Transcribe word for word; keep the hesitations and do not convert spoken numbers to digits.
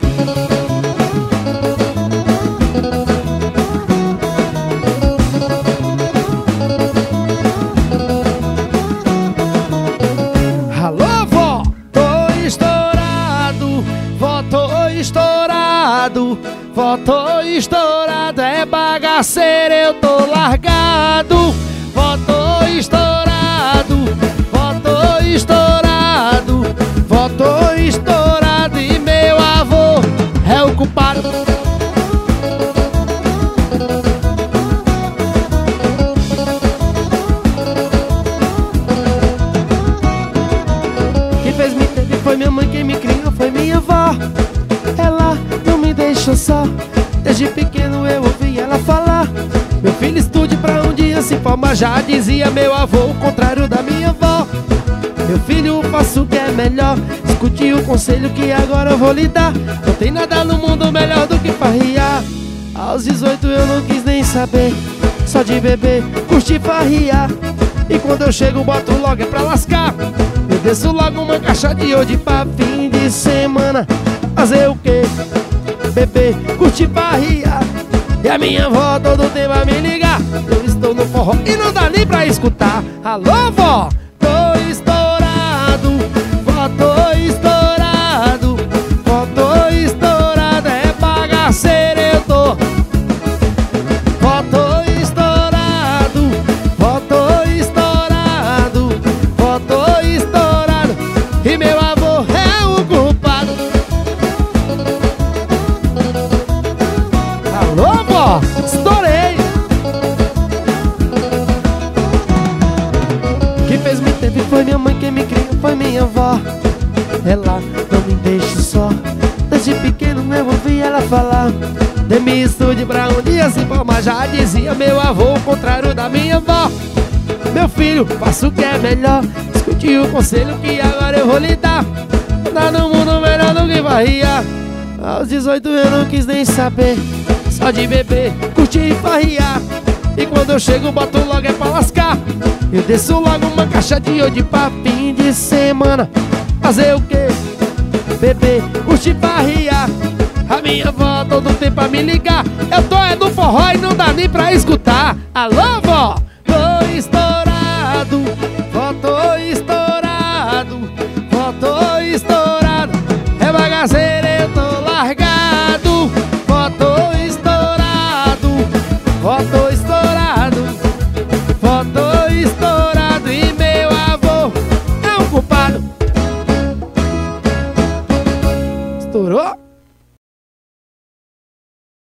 Alô, vó, tô estourado, vó, tô estourado, vó, tô estourado, é bagaceiro, eu tô largado. Vó, tô estourado, vó, tô estourado, vó, tô estourado e meu avô é o culpado. Quem fez me ter foi minha mãe, quem me criou foi minha avó. Ela não me deixou só, desde pequeno eu ouvi ela falar: meu filho, estude pra um dia se formar. Já dizia meu avô, o contrário da minha avó. Meu filho, faça o que é melhor, escute o conselho que agora eu vou lhe dar. Não tem nada no mundo melhor do que farriar. Aos dezoito eu não quis nem saber, só de beber, curtir, farriar. E quando eu chego boto logo é pra lascar. Eu desço logo uma caixa de hoje pra fim de semana. Fazer o quê? Beber, curtir, farriar. E a minha avó todo tempo a me ligar: eu estou no forró e não dá nem pra escutar. Alô, vó, tô estourado, vó, tô estourado, vó, tô estourado, é bagaceiro, eu tô. Vó, tô estourado, vó, tô estourado, vó, tô estourado e meu avô é o culpado. Alô, vó, estourei. Quem fez me teve foi minha mãe, quem me criou foi minha avó. Ela não me deixa só, desde pequeno eu ouvi ela falar: dê-me estude pra um dia se formar. Já dizia meu avô, o contrário da minha avó. Meu filho, faça o que é melhor, escute o conselho que agora eu vou lhe dar. Nada no mundo melhor do que farriar. Aos dezoito eu não quis nem saber, só de beber, curtir e farriar. E quando eu chego boto logo é pra lascar. Eu desço logo uma caixa de hoje pra fim de semana. Fazer o quê? Beber, curtir, farriar. A minha avó todo tempo a me ligar: eu tô é no forró e não dá nem pra escutar. Alô, vó, tô estourado, vó, tô estourado, vó, tô estourado, é bagaceiro, eu tô largado. Vó, tô estourado, vó, tô estourado, vó, tô estourado e meu avô é o culpado. Estourou?